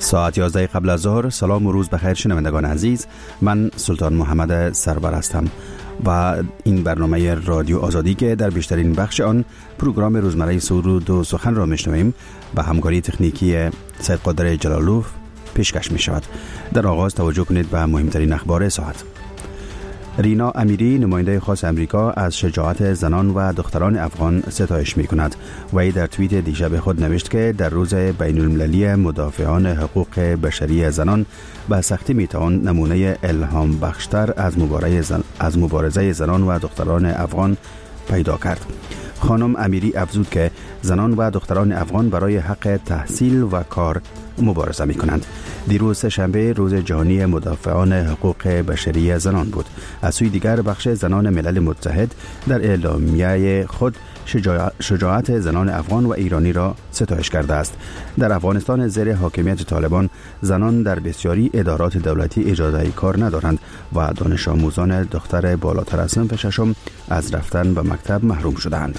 ساعت 11 قبل از ظهر. سلام و روز بخیر شنوندگان عزیز، من سلطان محمد سرور هستم و این برنامه رادیو آزادی که در بیشترین بخش آن پروگرام روزمره سرود و سخن را میشنویم با همکاری تکنیکی سید قادر جلالوف پیشکش می شود. در آغاز توجه کنید به مهمترین اخبار ساعت. رینا امیری، نماینده خاص امریکا، از شجاعت زنان و دختران افغان ستایش می کند. وی در توییت دیشب خود نوشت که در روز بین المللی مدافعان حقوق بشری زنان به سختی می توان نمونه الهام بخشتر از مبارزه زنان و دختران افغان پیدا کرد. خانم امیری افزود که زنان و دختران افغان برای حق تحصیل و کار مبارزه می کنند. دیروز سه‌شنبه روز جهانی مدافعان حقوق بشری زنان بود. از سوی دیگر بخش زنان ملل متحد در اعلامیه خود شجاعت زنان افغان و ایرانی را ستایش کرده است. در افغانستان زیر حاکمیت طالبان زنان در بسیاری ادارات دولتی اجازه کار ندارند و دانش آموزان دختر بالاتر از صنف ششم از رفتن به مکتب محروم شدند.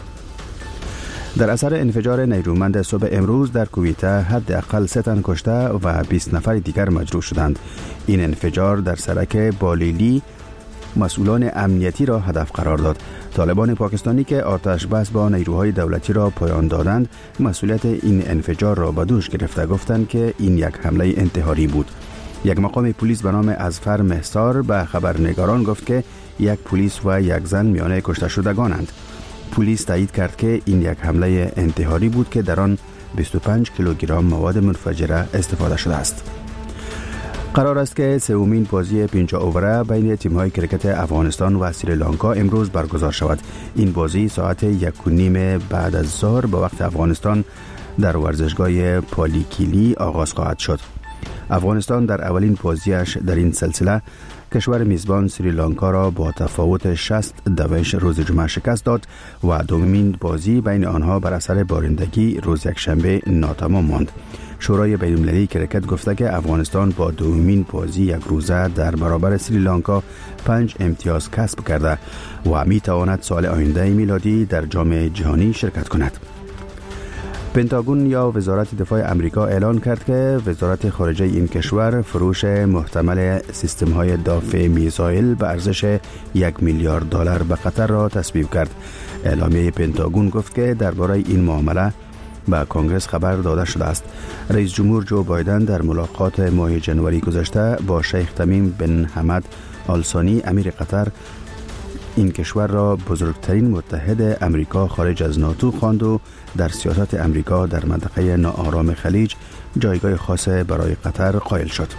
در اثر انفجار نیرومند صبح امروز در کویته حداقل 3 تن کشته و 20 نفر دیگر مجروح شدند. این انفجار در سرک بالیلی مسئولان امنیتی را هدف قرار داد. طالبان پاکستانی که آتش بس با نیروهای دولتی را پایان دادند، مسئولیت این انفجار را به دوش گرفته گفتند که این یک حمله انتحاری بود. یک مقام پلیس به نام اظفر مهسار به خبرنگاران گفت که یک پلیس و یک زن میان کشته شدگانند. پلیس تایید کرد که این یک حمله انتحاری بود که در آن 25 کیلوگرم مواد منفجره استفاده شده است. قرار است که سومین بازی 50 اووره بین تیم‌های کرکت افغانستان و سریلانکا امروز برگزار شود. این بازی ساعت 1:30 بعد از ظهر به وقت افغانستان در ورزشگاه پالیکیلی آغاز خواهد شد. افغانستان در اولین بازیش در این سلسله کشور میزبان سریلانکا را با تفاوت 60-2 روز جمعه شکست داد و دومین بازی بین آنها بر اثر بارندگی روز یکشنبه ناتمام ماند. شورای بین‌المللی کرکت گفته که افغانستان با دومین بازی یک روزه در برابر سریلانکا 5 امتیاز کسب کرده و می تواند سال آینده میلادی در جام جهانی شرکت کند. پنتاگون یا وزارت دفاع امریکا اعلان کرد که وزارت خارجه این کشور فروش محتمل سیستم‌های دفاع میزایل به ارزش $1 میلیارد به قطر را تصویب کرد. اعلامیه پنتاگون گفت که درباره این معامله به کنگره خبر داده شده است. رئیس جمهور جو بایدن در ملاقات ماه جنوری گذشته با شیخ تمیم بن حمد آل ثانی امیر قطر این کشور را بزرگترین متحد امریکا خارج از ناتو خواند و در سیاست امریکا در منطقه ناآرام خلیج جایگاه خاص برای قطر قائل شد.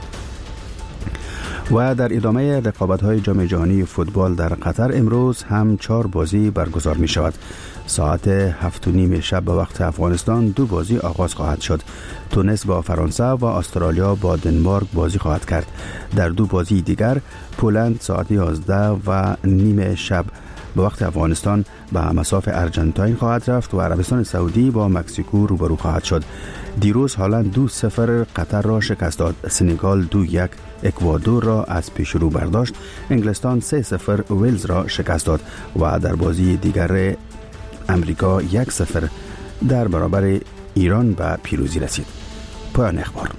و در ادامه رقابت‌های جام جهانی فوتبال در قطر امروز هم 4 بازی برگزار می شود. ساعت 7:30 شب به وقت افغانستان 2 بازی آغاز خواهد شد. تونس با فرانسه و استرالیا با دنمارک بازی خواهد کرد. در 2 بازی دیگر پولند ساعت 11:30 شب به وقت افغانستان به مصاف ارجنتاین خواهد رفت و عربستان سعودی با مکزیکو روبرو خواهد شد. دیروز هلند 2-0 قطر را شکست داد. سنگال 2-1 اکوادور را از پیش رو برداشت. انگلستان 3-0 ویلز را شکست داد و در بازی دیگر امریکا 1-0 در برابر ایران به پیروزی رسید. پایان اخبار.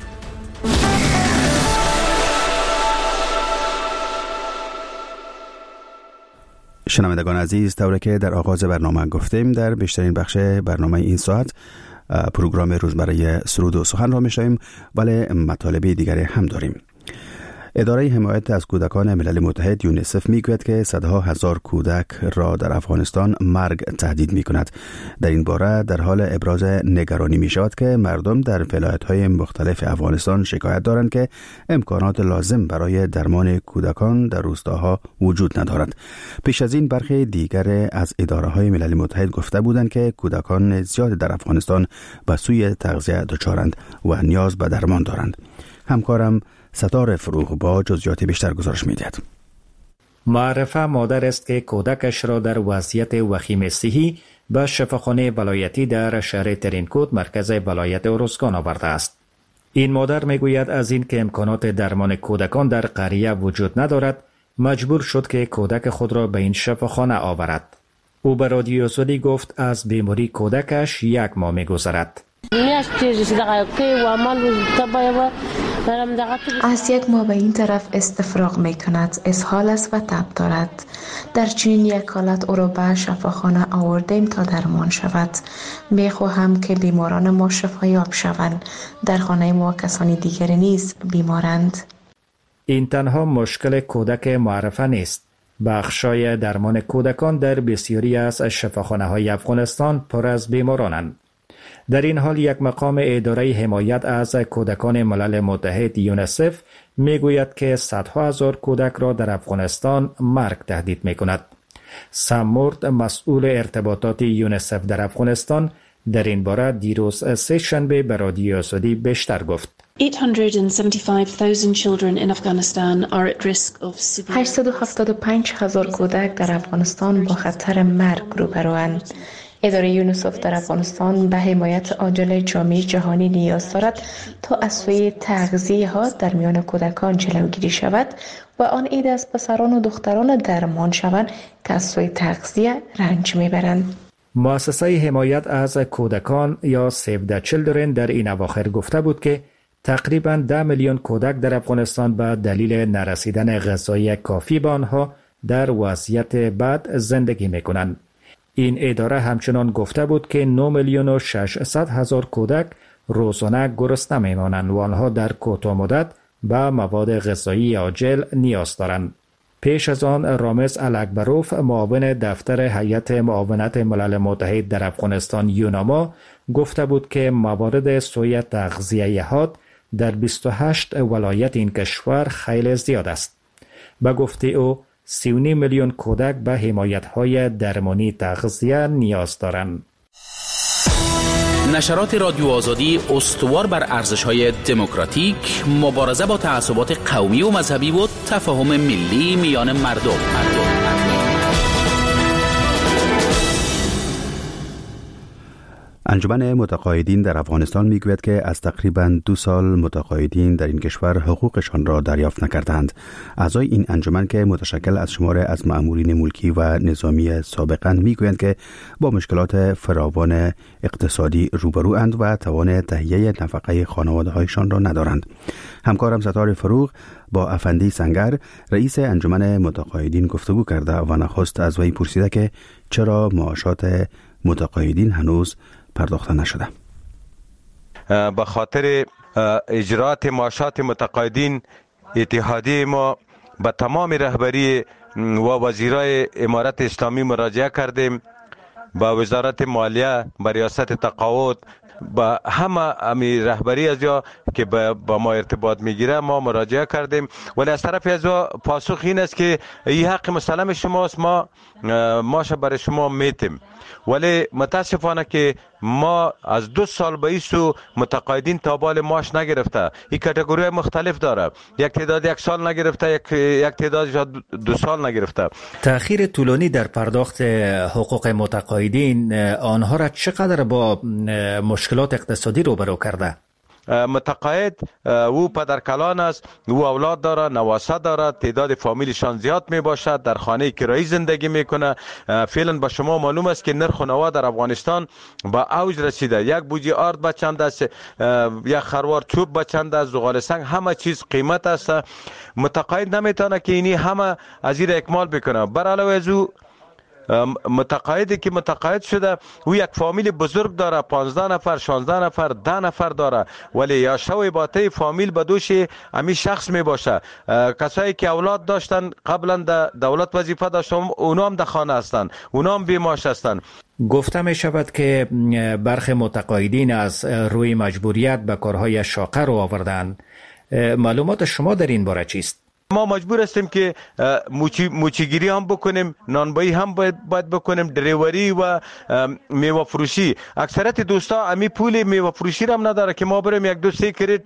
شنوندگان عزیز، طوری که در آغاز برنامه گفتیم، در بیشترین بخش برنامه این ساعت پروگرام روزمره سرود و سخن را می‌شنویم، ولی مطالب دیگری هم داریم. اداره حمایت از کودکان ملل متحد یونیسف میگوید که صدها هزار کودک را در افغانستان مرگ تهدید میکند. در این باره در حال ابراز نگرانی می شود که مردم در ولایت‌های مختلف افغانستان شکایت دارند که امکانات لازم برای درمان کودکان در روستاها وجود ندارد. پیش از این برخی دیگر از اداره‌های ملل متحد گفته بودند که کودکان زیاد در افغانستان به سوی تغذیه دچارند و نیاز به درمان دارند. همکارم ستاره فروغ با جزئیات بیشتر گزارش می‌دهد. معرفه مادر است که کودکش را در وضعیت وخیم صحی به شفاخانه ولایتی در شهر ترینکوت مرکز ولایت ارزگان آورده است. این مادر میگوید از این که امکانات درمان کودکان در قریه وجود ندارد، مجبور شد که کودک خود را به این شفاخانه آورد. او به رادیو آزادی گفت از بیماری کودکش 1 ماه می‌گذرد. از یک ماه به این طرف استفراغ می کند، اسهال است و تب دارد. در چنین یک حالت او را به شفاخانه آوردیم تا درمان شود. می خواهم که بیماران ما شفایاب شوند. در خانه ما کسانی دیگری نیز بیمارند. این تنها مشکل کودک معرفه نیست. بخشای درمان کودکان در بسیاری از شفاخانه‌های افغانستان پر از بیمارانند. در این حال یک مقام اداره حمایت از کودکان ملل متحد یونیسف میگوید که صدها هزار کودک را در افغانستان مرگ تهدید میکند. سم مورد، مسئول ارتباطات یونیسف در افغانستان، در این باره دیروز سه شنبه به رادیو آزادی بیشتر گفت. 875,000 کودک در افغانستان با خطر مرگ روبروند. اداره یونیسف در افغانستان به حمایت عاجل جامعه جهانی نیاز دارد تا از سوی تغذیه ها در میان کودکان جلوگیری شود و آن عده از پسران و دختران درمان شوند که از سوی تغذیه رنج میبرند. مؤسسه حمایت از کودکان یا سیو د چیلدرن در این اواخر گفته بود که تقریباً 10 میلیون کودک در افغانستان به دلیل نرسیدن غذای کافی به آنها در وضعیت بد زندگی میکنند. این اداره همچنان گفته بود که 9,600,000 کودک روزانه گرسنه میمانند و آنها در کوتاه مدت به مواد غذایی عاجل نیاز دارند. پیش از آن رامز الکبروف، معاون دفتر هیئت معاونت ملل متحد در افغانستان یوناما، گفته بود که موارد سوء تغذیه حاد در 28 ولایت این کشور خیلی زیاد است. به گفته او 3.5 میلیون کودک به حمایت‌های درمانی تغذیه نیاز دارند. نشرات رادیو آزادی استوار بر ارزش‌های دموکراتیک، مبارزه با تعصبات قومی و مذهبی و تفاهم ملی میان مردم. انجمن متقاعدین در افغانستان میگوید که از تقریباً 2 سال متقاعدین در این کشور حقوقشان را دریافت نکردند. اعضای این انجمن که متشکل از شمار از مأمورین ملکی و نظامی سابقاً میگویند که با مشکلات فراوان اقتصادی روبروند و توان تهیه نفقه خانواده‌هایشان را ندارند. همکارم ستار فروغ با افندی سنگر، رئیس انجمن متقاعدین گفتگو کرده و نخست از وی پرسیده که چرا معاشات متقاعدین هنوز پرداخته نشده. به خاطر اجرات معاشات متقاعدین اتحادیه ما به تمام رهبری و وزیرای امارت اسلامی مراجعه کردیم، با وزارت مالیه، با ریاست تقاعد، با همه رهبری از جا که با ما ارتباط میگیره ما مراجعه کردیم، ولی از طرف از پاسخ این است که این حق مسلم شماست، ما ماش برای شما میتیم. ولی متاسفانه که ما از 2 سال به ایسو متقاعدین تابال معاش نگرفته. این کاتگوری مختلف داره، یک تعداد 1 سال نگرفته، یک تعداد 2 سال نگرفته. تأخیر طولانی در پرداخت حقوق متقاعدین آنها را چقدر با مشکلات اقتصادی روبرو کرده؟ متقاعد او پدرکلان است، او اولاد داره، نواسه داره، تعداد فامیلشان زیاد می باشد، در خانه کرایی زندگی میکنه. فعلا با شما معلوم است که نرخ نوا در افغانستان با اوج رسیده. یک بوجی آرد به چند است، یک خروار چوب به چند است، زغال سنگ، همه چیز قیمت است. متقاعد نمیتونه که اینی همه از این اکمال بکنه. بر علاوه از او متقاعدی که متقاعد شده او یک فامیل بزرگ داره، 15 نفر، 16 نفر، 10 نفر داره، ولی یا شوی باته فامیل به دوش امی شخص می باشه. کسایی که اولاد داشتن قبلا در دولت وظیفه داشتن اونا هم در خانه هستن، اونا هم بیماش هستن. گفته می شود که برخی متقاعدین از روی مجبوریت به کارهای شاقه رو آوردند. معلومات شما در این باره چیست؟ ما مجبور هستیم که موچیگیری هم بکنیم، نانبایی هم باید بکنیم، دریوری و میوه فروشی. اکثریت دوستا امی پول میوه فروشی هم نداره که ما بریم 1-2 کریت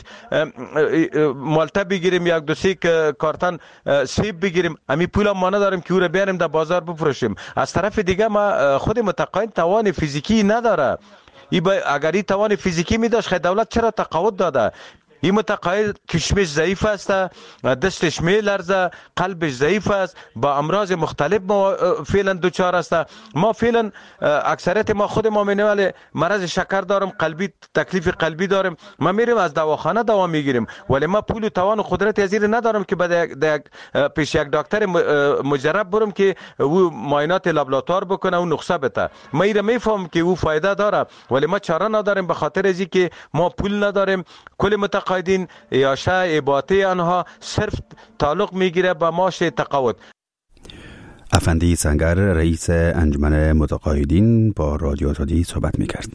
مالته بگیریم، 1-2 کارتن سیب بگیریم. امی پول هم ما نداریم که او را بیاریم در بازار بفروشیم. از طرف دیگه ما خود متقاعد توان فیزیکی نداره. اگر این توان فیزیکی می داشت خیلی دولت چرا تقاعد داده؟ این متقاعد کشمش ضعیف است، دستش میلرزه، قلبش ضعیف است، با امراض مختلف ما فعلا دچار است. ما فعلا اکثریت ما خود ما مینوال مرض شکر دارم، قلبی تکلیف قلبی دارم، ما میریم از دواخانه دوا میگیریم، ولی ما پول و توان و قدرت ازیر ندارم که پیش یک دکتر مجرب برم که او معاینات لابراتوار بکنه و نسخه بده. ما ایره میفهم که او فایده داره، ولی ما چاره نداریم به خاطر ازی که ما پول نداریم. کل متقاعدین یا شای اباطه آنها صرف تعلق میگیره به معاش تقاعد. افندی سنگر رئیس انجمن متقاعدین با رادیو آزادی صحبت میکرد.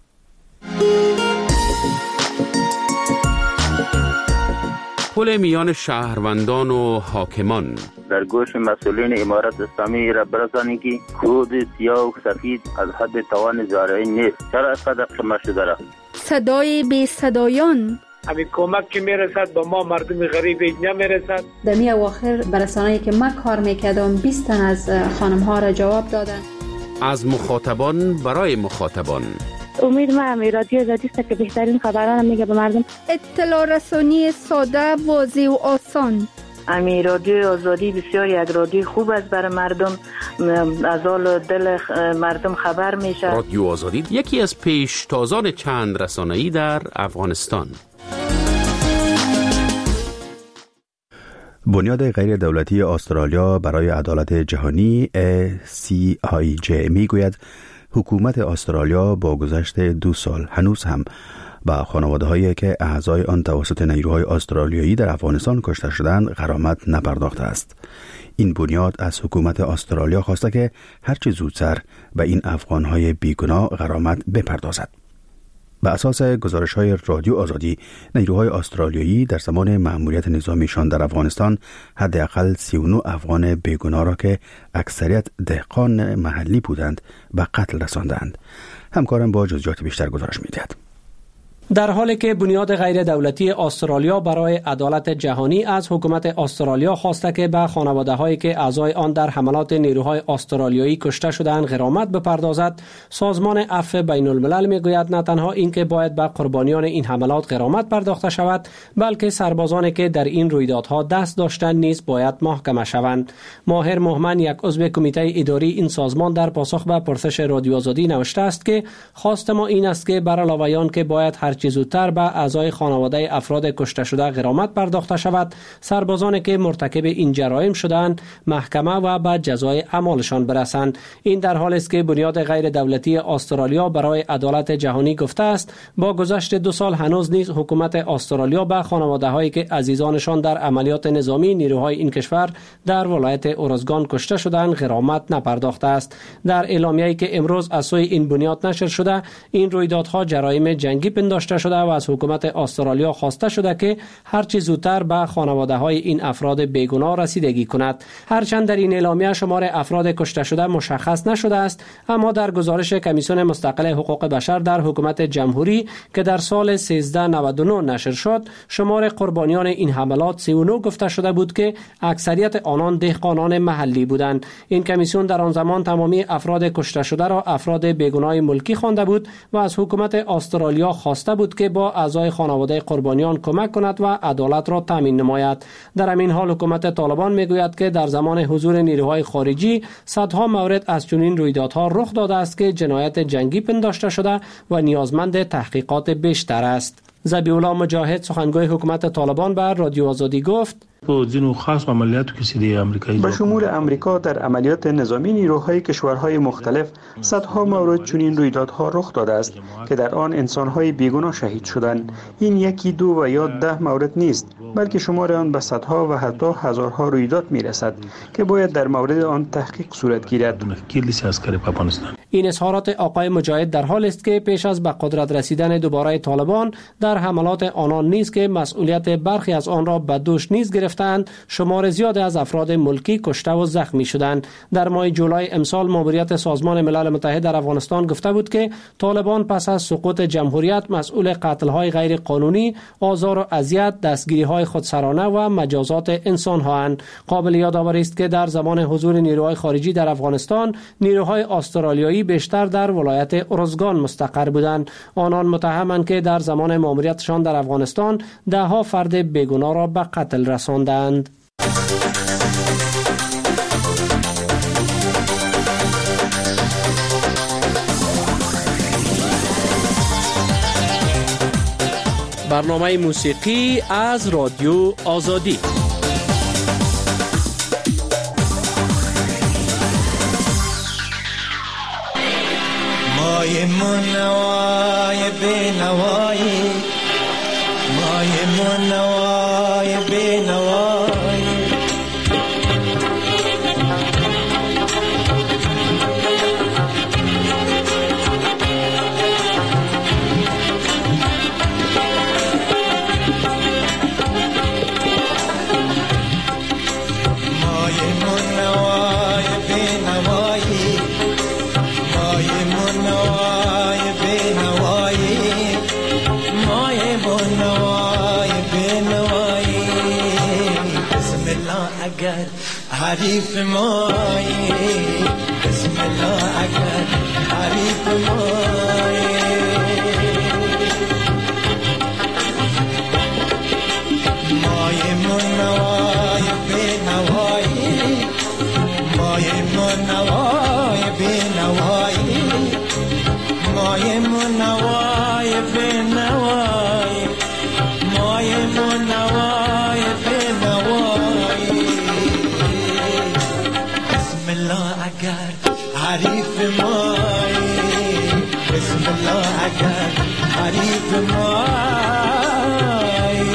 پل میان شهروندان و حاکمان در گوش مسئولین امارت اسلامی را برسانید که کود سیاه و سفید از حد توان زارعین نیست. چرا اینقدر کم شده را؟ صدای بی صدایان، همین کمک که میرسد به ما مردم غریب نمیرسد. در می اواخر برسانه‌ای که من کار میکردم 20 تن از خانم ها را جواب دادن. از مخاطبان برای مخاطبان. امید ما رادیو آزادی است که بهترین خبران میگه به مردم. اطلاع رسانی ساده، واضح و آسان. رادیو آزادی بسیار یک رادیو خوب است برای مردم، از حال دل مردم خبر میشه. رادیو آزادی یکی از پیشتازان چند رسانه‌ای در افغانستان. بنیاد غیر دولتی استرالیا برای عدالت جهانی ACIJ میگوید حکومت استرالیا با گذشت 2 سال هنوز هم به خانواده هایی که اعضای آن توسط نیروهای استرالیایی در افغانستان کشته شدند غرامت نپرداخته است. این بنیاد از حکومت استرالیا خواسته که هرچه زودتر به این افغانهای بیگناه غرامت بپردازد. به اساس گزارش‌های رادیو آزادی، نیروهای استرالیایی در زمان مأموریت نظامیشان در افغانستان حداقل 39 افغان بیگناه را که اکثریت دهقان محلی بودند به قتل رساندند. همکارم با جزئیات بیشتر گزارش می‌دهد. در حالی که بنیاد غیر دولتی استرالیا برای عدالت جهانی از حکومت استرالیا خواسته که به خانواده‌هایی که اعضای آن در حملات نیروهای استرالیایی کشته شدند غرامت بپردازد، سازمان عفو بین الملل میگوید نه تنها اینکه باید به قربانیان این حملات غرامت پرداخته شود، بلکه سربازانی که در این رویدادها دست داشتند نیز باید محاکمه شوند. ماهر مهمن، یک عضو کمیته اداری این سازمان، در پاسخ به پرسش رادیو آزادی نوشته است که خواست ما این است که بر علاوه آن که باید هرچه زودتر به اعضای خانواده افراد کشته شده غرامت پرداخته شود، سربازانی که مرتکب این جرایم شدند محکمه و به جزای اعمالشان برسند. این در حالی است که بنیاد غیر دولتی استرالیا برای عدالت جهانی گفته است با گذشت 2 سال هنوز نیز حکومت استرالیا به خانواده هایی که عزیزانشان در عملیات نظامی نیروهای این کشور در ولایت اورزگان کشته شدند غرامت نپرداخته است. در اعلامیه‌ای که امروز از سوی این بنیاد نشر شده، این رویدادها جرایم جنگی پنداشته شده و از حکومت استرالیا خواسته شده که هرچه زودتر به خانواده های این افراد بیگناه رسیدگی کند. هرچند در این اعلامیه شمار افراد کشته شده مشخص نشده است، اما در گزارش کمیسیون مستقل حقوق بشر در حکومت جمهوری که در سال 1399 نشر شد، شمار قربانیان این حملات 39 گفته شده بود که اکثریت آنان دهقانان محلی بودند. این کمیسیون در آن زمان تمامی افراد کشته شده را افراد بیگناه ملکی خوانده بود و از حکومت استرالیا خواسته بود که با اعضای خانواده قربانیان کمک کند و عدالت را تامین نماید. در همین حال حکومت طالبان میگوید که در زمان حضور نیروهای خارجی صدها مورد از چنین رویدادها رخ داده است که جنایت جنگی پنداشته شده و نیازمند تحقیقات بیشتر است. ذبیح الله مجاهد، سخنگوی حکومت طالبان، به رادیو آزادی گفت: به شمول امریکا در عملیات نظامی نیروهای کشورهای مختلف صدها مورد چنین رویدادها رخ داده است که در آن انسانهای بیگناه شهید شدند. این 1، 2 و یا 10 مورد نیست، بلکه شمار آن به صدها و حتی هزارها رویداد میرسد که باید در مورد آن تحقیق صورت گیرد. این اظهارات آقای مجاهد در حالی است که پیش از به قدرت رسیدن دوباره طالبان در حملات آنان نیز که مسئولیت برخی از آن را به دوش نیز گرفتند، شمار زیاد از افراد ملکی کشته و زخمی شدند. در ماه جولای امسال ماموریت سازمان ملل متحد در افغانستان گفته بود که طالبان پس از سقوط جمهوریت مسئول قتل‌های غیر قانونی، آزار و اذیت، دستگیری‌های های خودسرانه و مجازات انسان هاند. قابل یادآوری است که در زمان حضور نیروهای خارجی در افغانستان، نیروهای استرالیایی بیشتر در ولایت ارزگان مستقر بودند. آنان متهمند که در زمان ماموریتشان در افغانستان ده‌ها فرد بیگناه را به قتل رساندند. برنامه موسیقی از رادیو آزادی. مای منوای بینوایی، مای منوای بینوایی، حریف مایی، بسم الله اگر حریف مایی. مای منوای بینوایی، مای منوای بینوایی، مای منوای بینوایی، مای منوای بینوایی. حریف مایی، بسم الله اگر حریف مایی.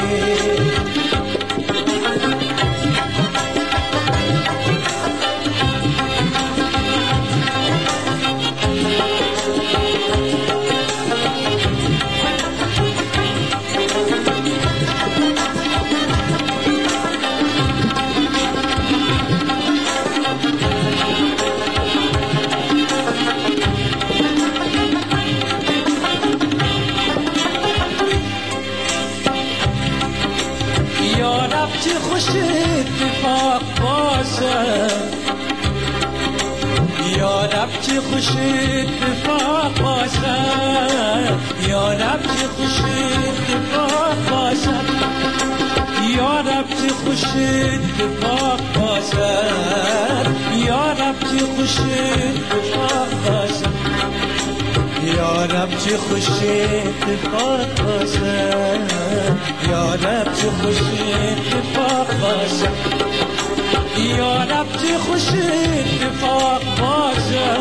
اتفاق باشه یا رب چه خوش اتفاق باشه، یا رب چه خوش اتفاق باشه، یا رب چه خوش اتفاق باشه، یا رب چه خوش اتفاق باشه، یا رب چه خوش اتفاق باشه، یا رب چه خوش اتفاق باشه، یا رب چه خوش اتفاق باشه.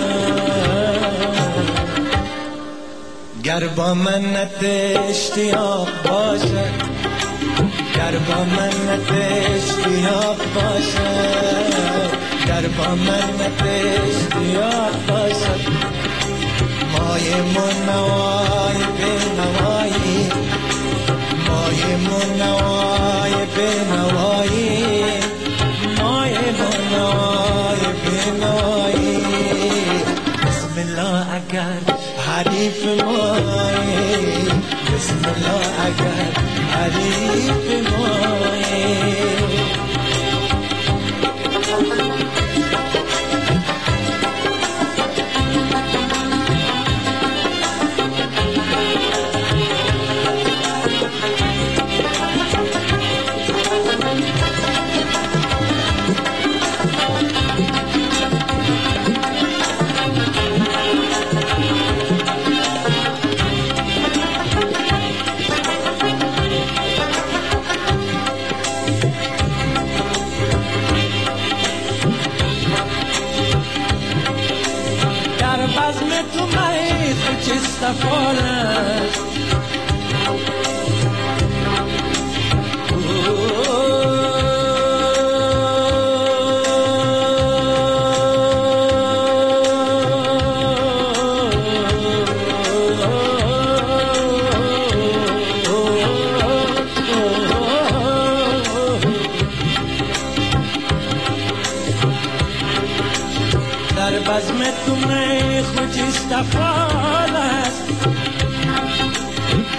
گر با منت اشتیاق باشه، گر با منت اشتیاق باشه، گر با منت اشتیاق باشه. مای منوای بینوایی، مای منوای بینوایی، مای منوای بینوایی. بسم الله اگر حریف مایی، بسم الله اگر حریف مایی.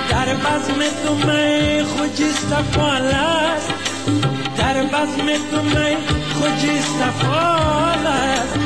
در بزم تو می خوجیست فالست در بزم تو می خوجیست فالست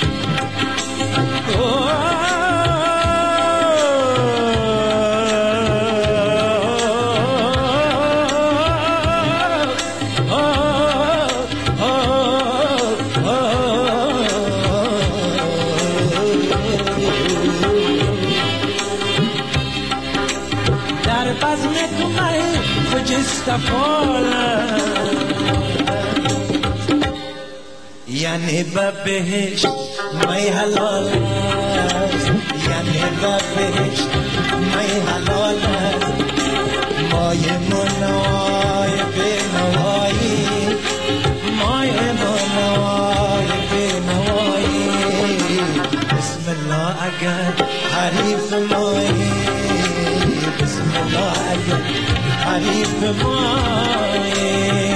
یعنی به بهشت می حلال است یعنی به بهشت می حلال است مای منوای بنوایی مای منوای بنوایی بسم الله اگر حریف مایی بسم الله اگر حریف مایی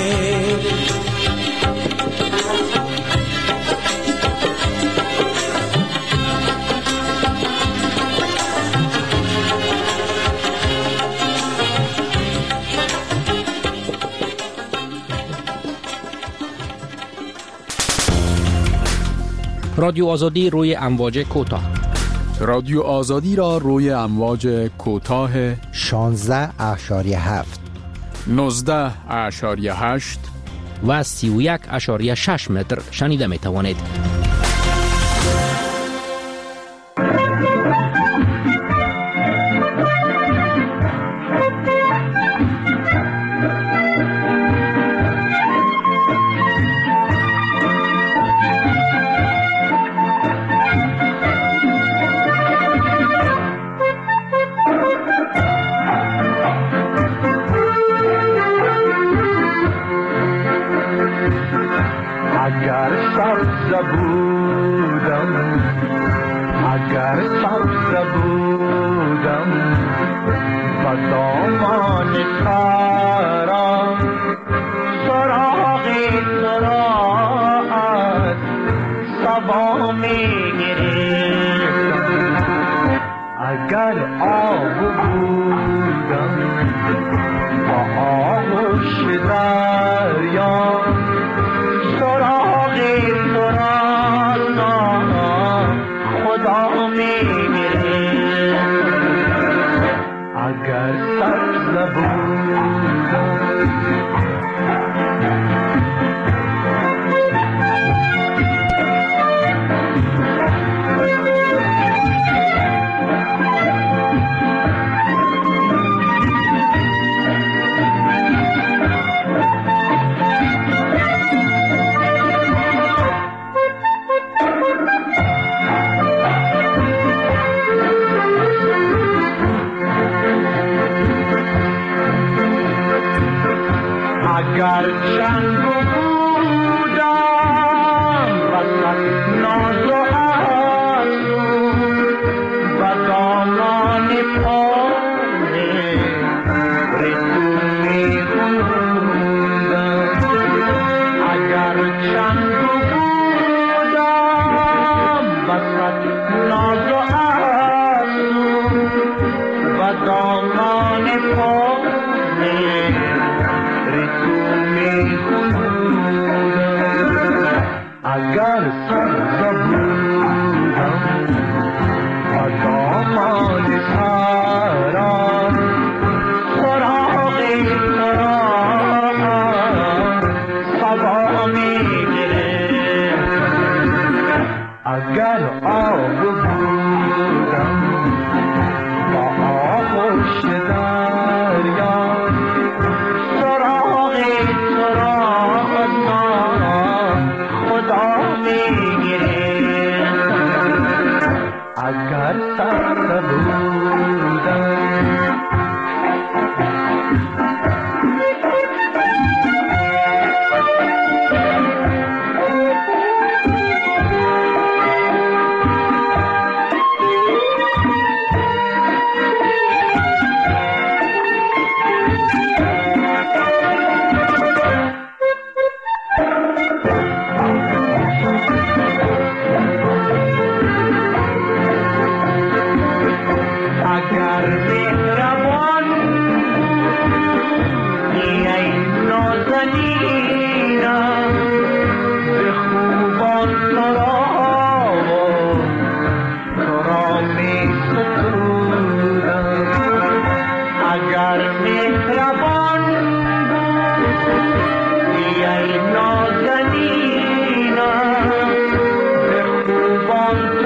رادیو آزادی روی امواج کوتاه. رادیو آزادی را روی امواج کوتاه 16.7 19.8 و 31.6 متر شنیده می توانید.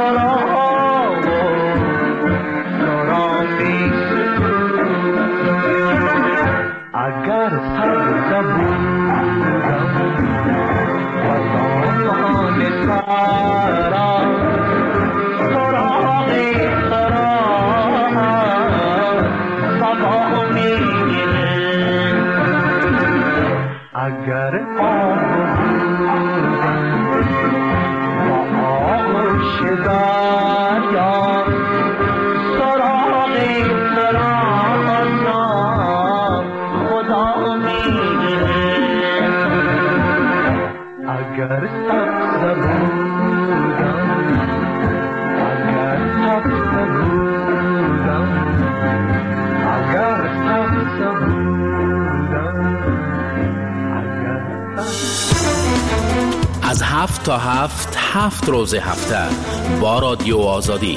از 7 تا 7 روز هفته با رادیو آزادی.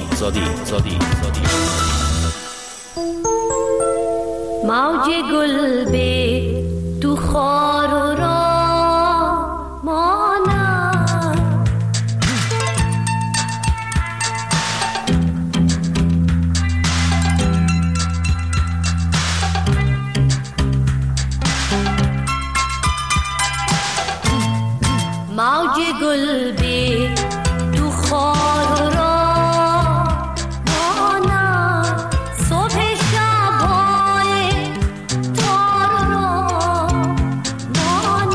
موج گل به تو خار و را مانم، موج گل به تو خار و را مانم، صبح شبای تار را مانم.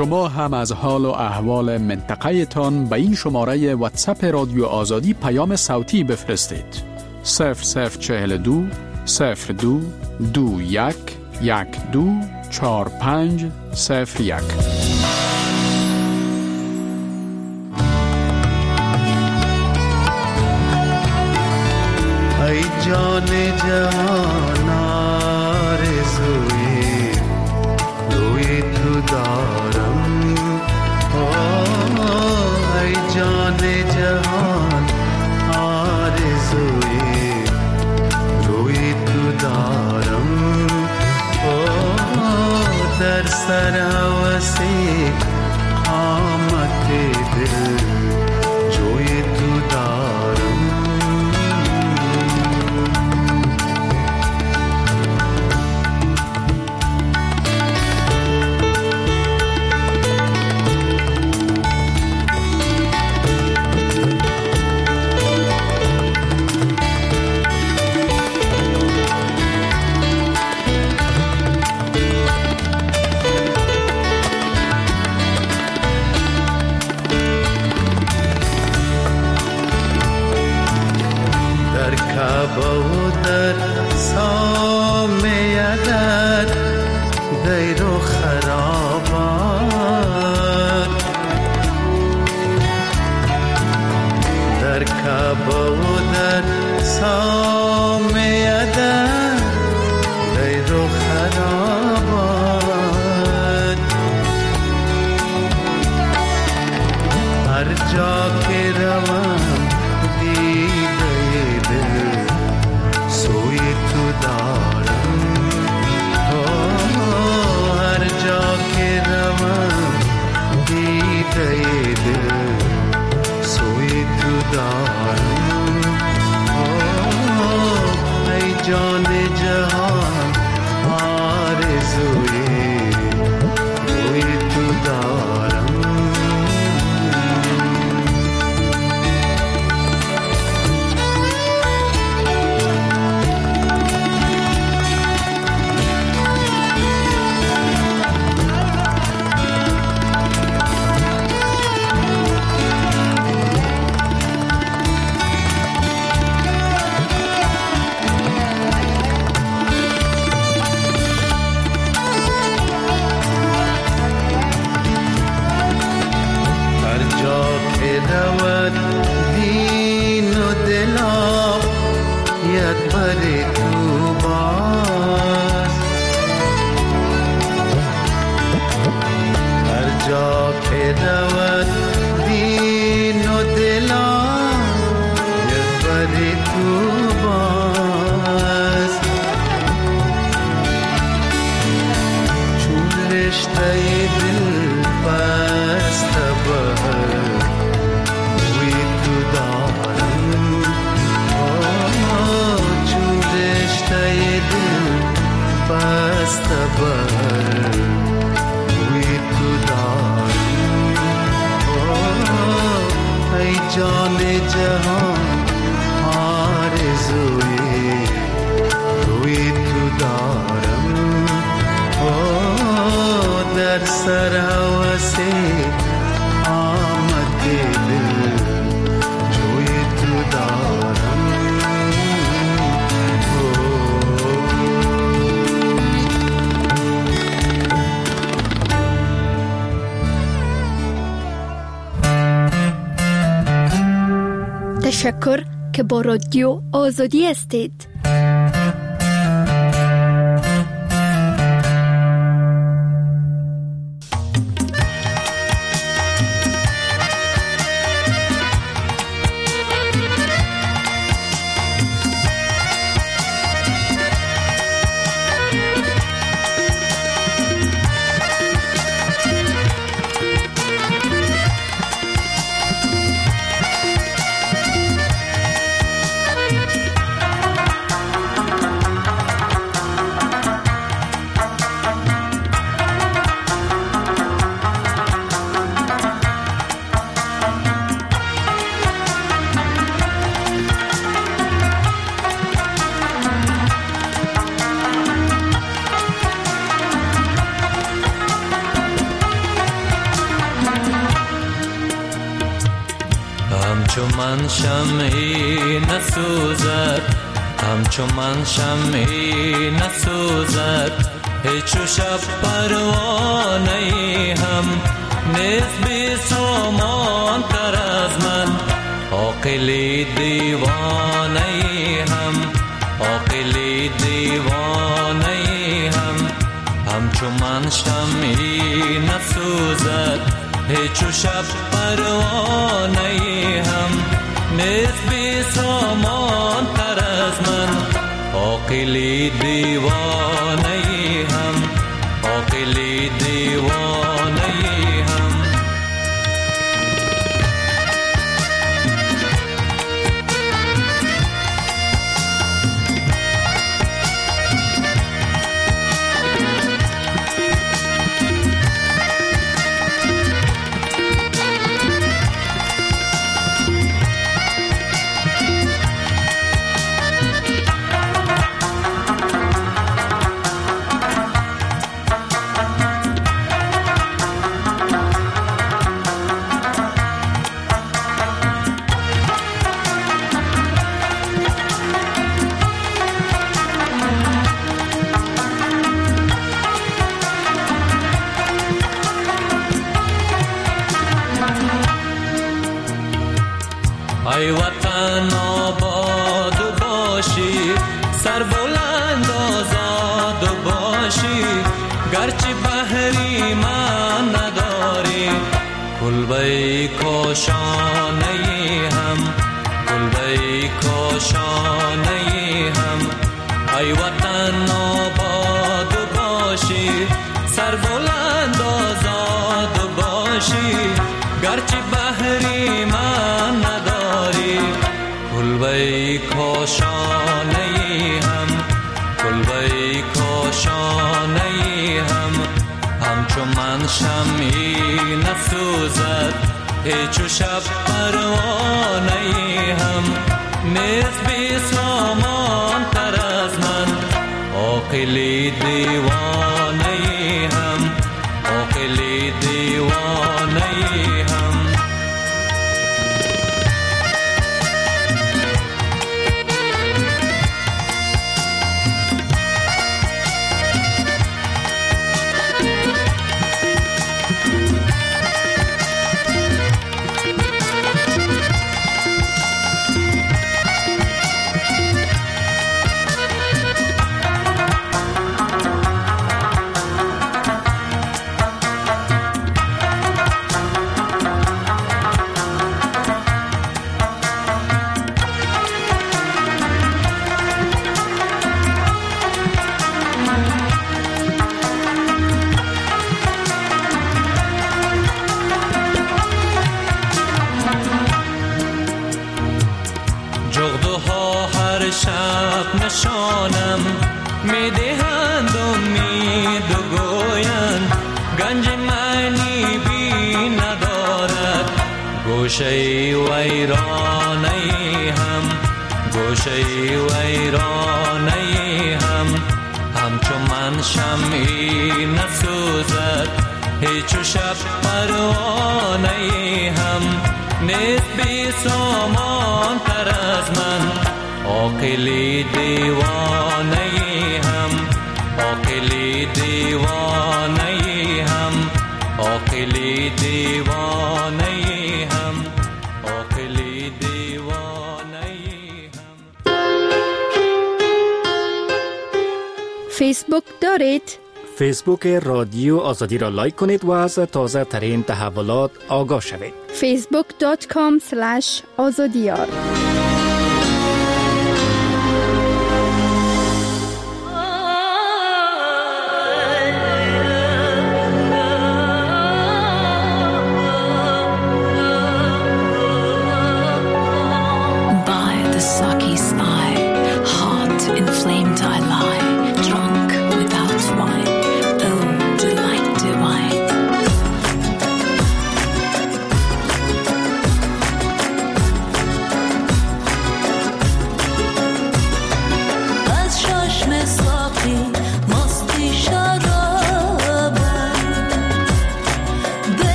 شما هم از حال و احوال منطقه تان به این شماره واتساپ رادیو آزادی پیام صوتی بفرستید. 0042 02 21 12 45 01. ای جان جهان آرزوی روی تو دارم، ای جان جهان آرزوی روی تو دارم، در سر هوسی آمد دل جوی تو دارم. در سامه در دیر و خرابات، در کعبه و در سامه در دیر و خرابات، هر جا که روم دیده دل سوی تو دارم، هر جا که روم دیده دل سوی تو دارم، ای جان جهان آرزوی روی تو دارم. رود دین و دلا ید بر تو باز، هر جا که رود دین و دلا ید بر تو باز، چون رشته دل بسته بر بسته بر روی تو دارم، ای جان جهان آرزوی روی تو دارم، در سر هوسی آمد دل جوی تو دارم. تشکر که با رادیو آزادی هستید. من شمعی نسوزد، همچو من شمعی نسوزد. هیچ شب پروانه هم نیست بی سامان تر از من. عاقلی دیوانه هم، عاقلی دیوانه هم، همچو من شمعی نسوزد. هیچ شب پروانه هم نیست بی سامان تر از من. عاقلی دیوانه هم، عاقلی دیوانه هم. ای وطن آباد باشی، سر بلند آزاد باشی. گرچه بحری من نداری، کلبه کاشانه هم، کلبه کاشانه هم. ای وطن آباد باشی، سر بلند آزاد باشی. گرچه بحری من نداری، کلبه کاشانه هم، کلبه کاشانه هم. همچو من شمعی نسوزد، هیچ شب پروانه هم نیست بی سامان تر از من. عاقلی دیوانه هم، عاقلی دیوانه هم. شب نشانم میدهند امید و گویند، گنج معنی بی ندارد. گوشه ویرانه هم، گوشه ویرانه هم. همچو من شمعی نسوزد، هیچ شب پروانه هم نیست بی سامان تر از من. عاقلی دیوانه هم، عاقلی دیوانه هم، عاقلی دیوانه هم، عاقلی دیوانه هم. فیسبوک دارید؟ فیسبوک رادیو آزادی را لایک کنید و از تازه ترین تحولات آگاه شوید. facebook.com/azadiyar.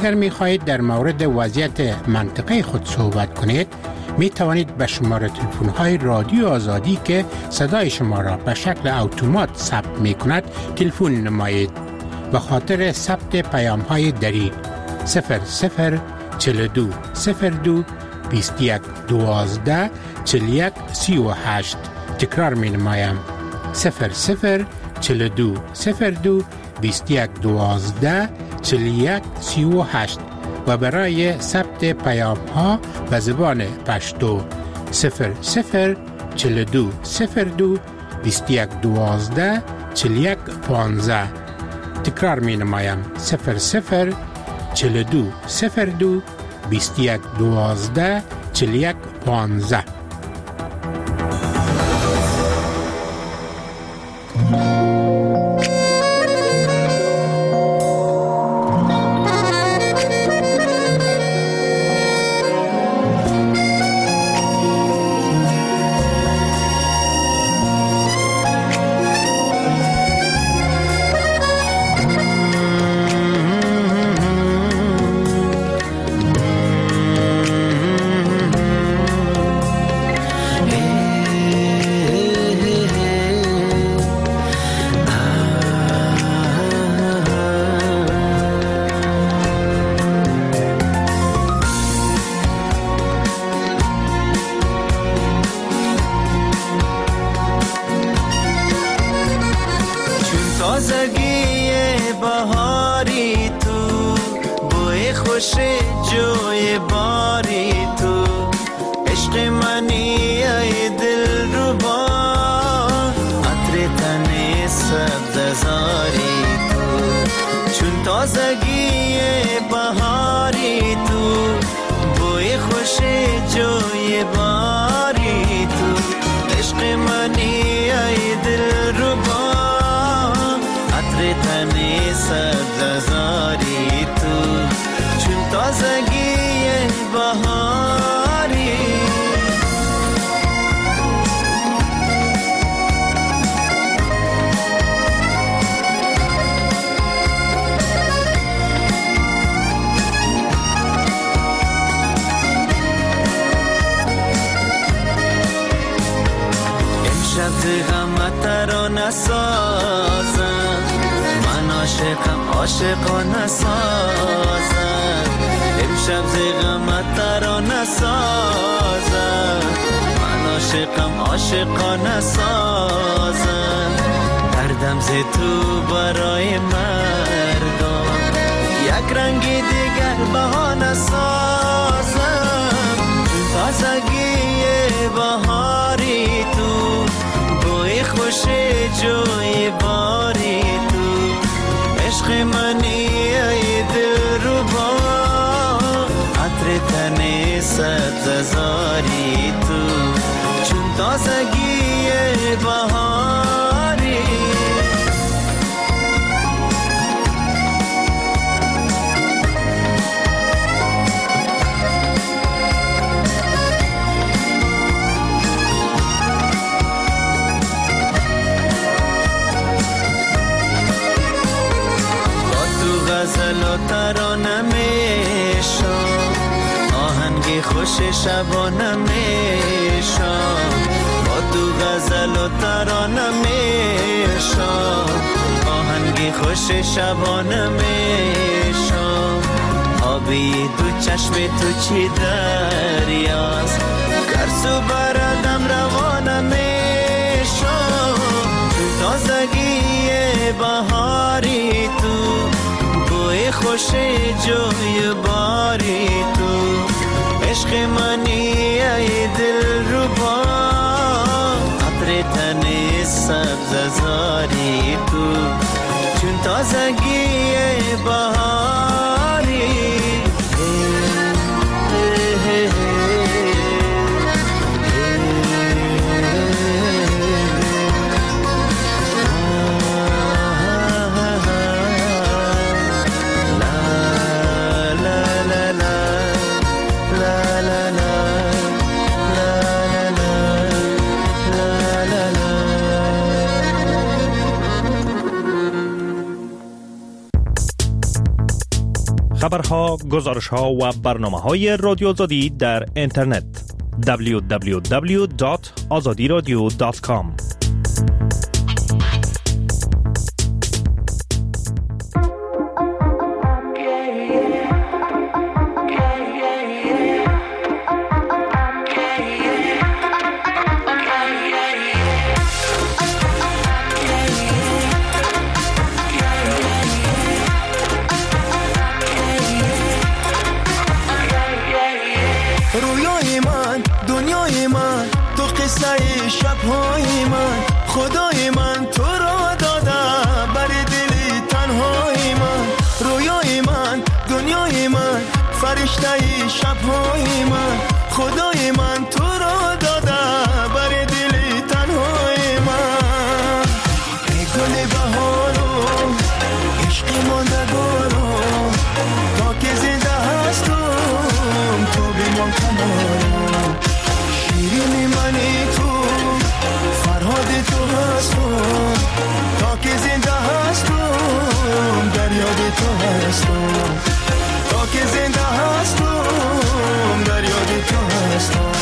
اگر می خواهید در مورد وضعیت منطقه خود صحبت کنید می توانید به شماره تلفن های رادیو آزادی که صدای شما را به شکل اتومات ثبت می کند تلفن نمایید. به خاطر ثبت پیام های دری 0042 02 21 12 41 38. تکرار می نمایم 0042 02 21 12 41 38 و برای ثبت پیام ها به زبان پشتو 0042 02 21 12 41 15. تکرار می نمایم 0042 02 21 12 41 15. عاشقانه سازم امشب زیغمت ترانه سازم من عاشقم عاشقانه سازم دردم ز تو برای مردم یک رنگی دیگر بهانه سازم تازگی بهاری تو بوی خوش جوی باری تو عشق منی ای دلربا عطر تن سبززاری تو چون تازگی بهاری غزل و ترانه میشم آهنگ خوش شبانه میشم با تو غزل و ترانه میشم آهنگ خوش شبانه میشم آبی دو چشم تو چی دریاست گرسو بردم روانه میشم تازگی بهاری تو خوش جوی باری تو عشق منی ای دلربا عطر تن سبززاری تو چون تازگی بهاری خبرها، گزارشها و برنامه‌های رادیو آزادی در اینترنت www.azadiradio.com. شب‌های من خدای من تو را داده بر دل تنهای من، رویای من دنیای من فرشته شب‌های من، خدای من تو را داده بر دل تنهای من. ای گل بهارو عشق ماندگارو تا که زنده هستم تو بمان کنارم، شیرین منی تو فرهاد تو هستم تا که زنده هستم در یاد تو هستم، تا که زنده هستم در یاد تو هستم.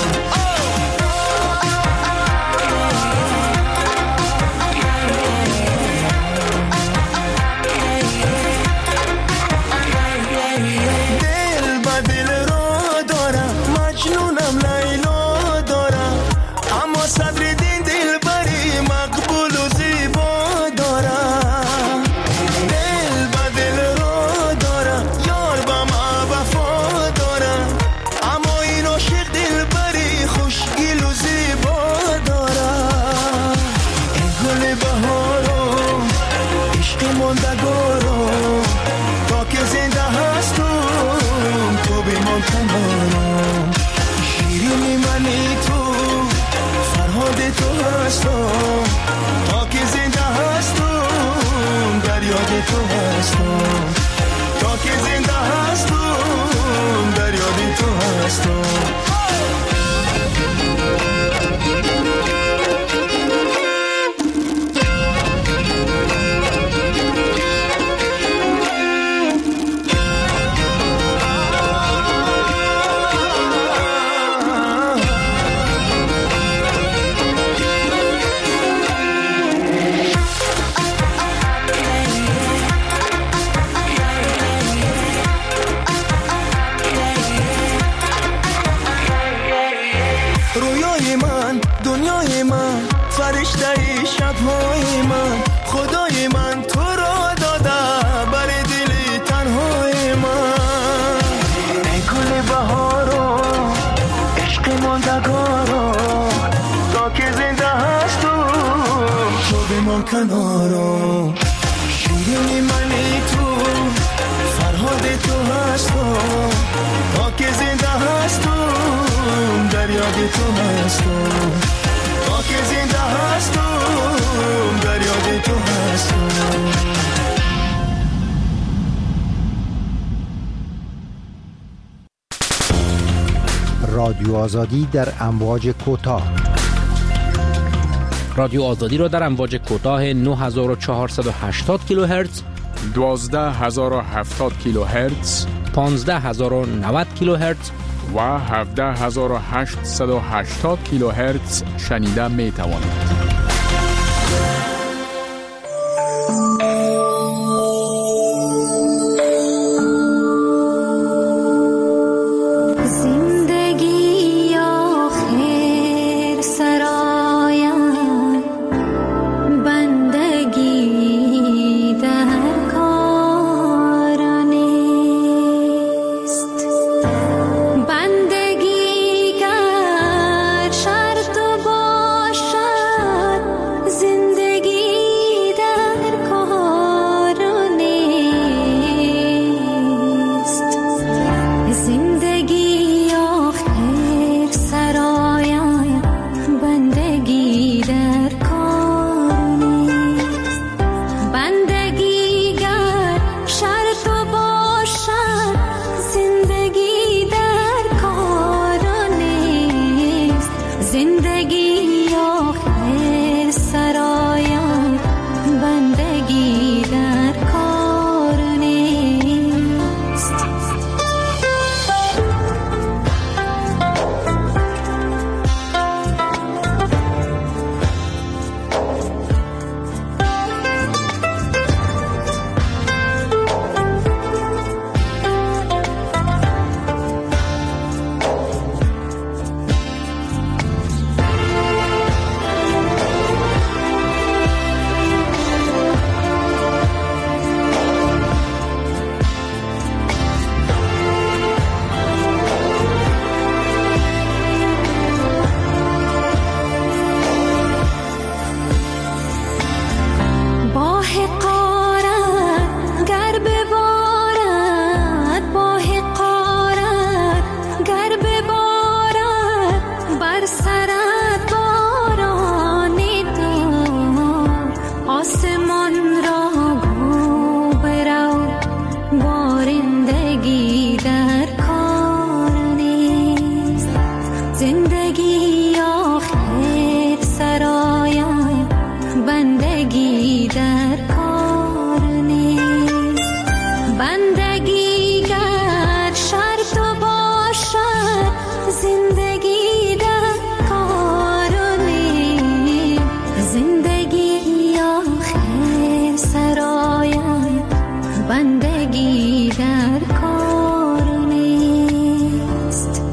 دل با دل را دارم مجنونم لیلا دارم، اما صدر دین دل بری مقبول و زیبا دارم. دل با دل را دارم یار با ما وفا دارم، اما این عاشق دل بری خوشگل و زیبا دارم. ای گل بهارو عشق ماندگارو تا که زنده هستم تو بمان کنارم، شیرین منی تو فرهاد تو هستم تا که زنده هستم در یاد تو هستم، تا که زنده هستم در یاد تو هستم. رویای من دنیای من فرشته شب‌های من، خدای من تو را داده بر دل تنهای من. ای گل بهارو عشق ماندگارو تا که زنده هستم تو بمان کنارم، شیرین منی تو فرهاد تو هستم تا که زنده هستم در یاد تو هستم، تا که زنده هستم در یاد تو هستم. رادیو آزادی در امواج کوتاه. رادیو آزادی را در امواج کوتاه 9480 کیلوهرتز، 12070 کیلوهرتز، 15090 کیلوهرتز و 17880 کیلوهرتز شنیده می توانید. بندگی گر شرط باشه بندگی در کار نیست.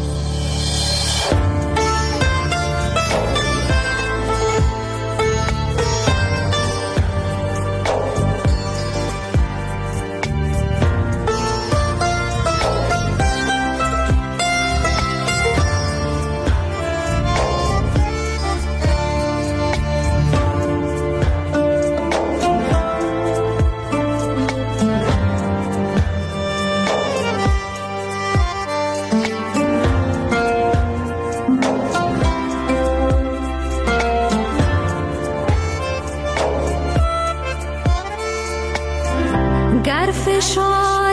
گر فشار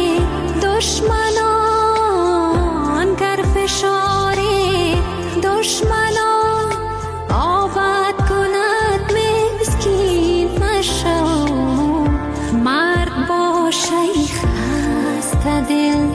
دشمنان، گر فشار دشمنان آباد کند مسکین مشو، مرد باشه خسته دل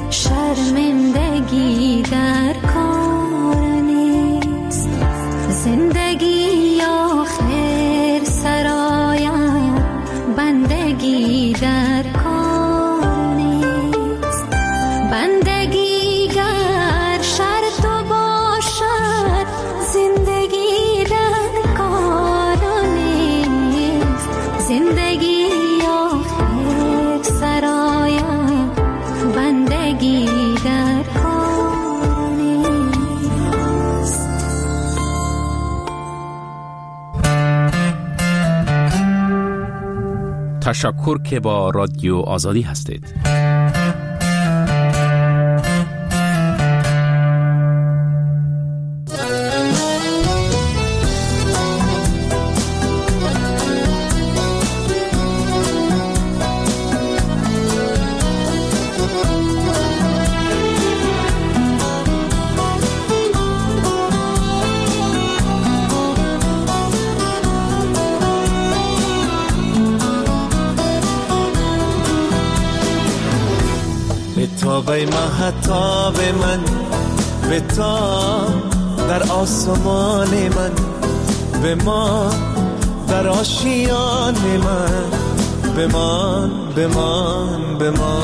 شرمندگی در کار نیست. زندگی آخر سرایم بندگی در کار نیست. بندگی گر شرط باشد زندگی در کار نیست. زندگی آخر سرایم بندگی در کار نیست. تشکر که با رادیو آزادی هستید. به مهتاب من به تا در آسمان من، به ما در آشیان من، بمان بمان بمان.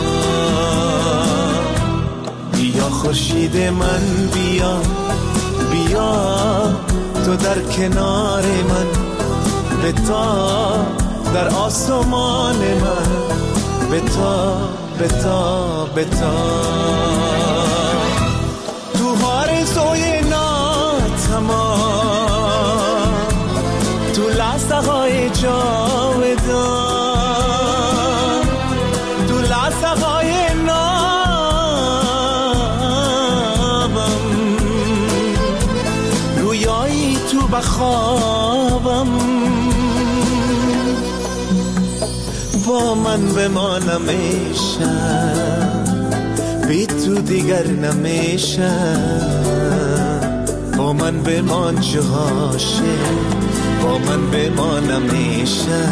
بیا خورشید من بیا، بیا تو در کنار من، به تا در آسمان من، به تا بتا بتا. تو آرزوی ناتمام، تو لحظه های جاودان، تو لحظه های نابم، رویایی تو بخوابم. با من بمانم بی تو دیگر نمیشه، با من بمان چه عاشق، با من بمان نمیشه.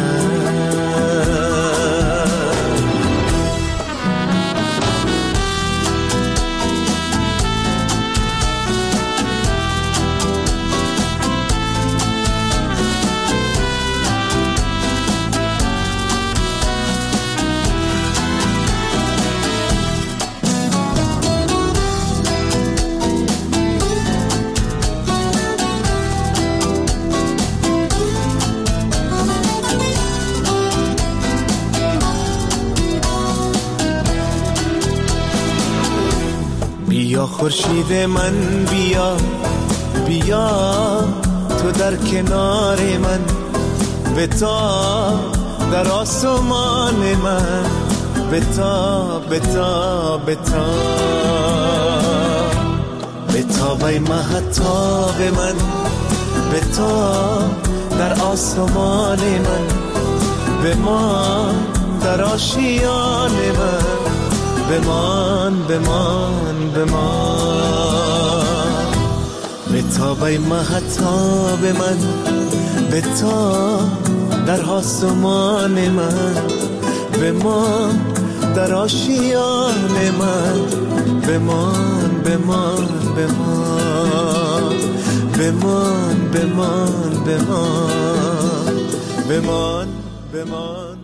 بیا خورشید من بیا، بیا تو در کنار من، به تا در آسمان من، به تا به تا به تا. به تا بی مهتاب من، به تا در آسمان من، بمان در آشیان من، بمان بمان بمان. به تا بی مهتاب من، به تا در آسمان من، بمان در آشیان من، بمان بمان بمان. بمان بمان بمان بمان بمان.